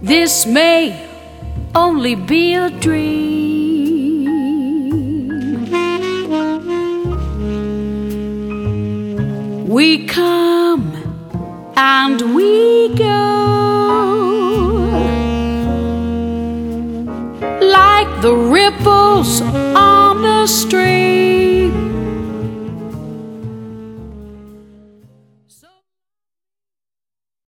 This may only be a dream. We come and we go like the ripples on the stream.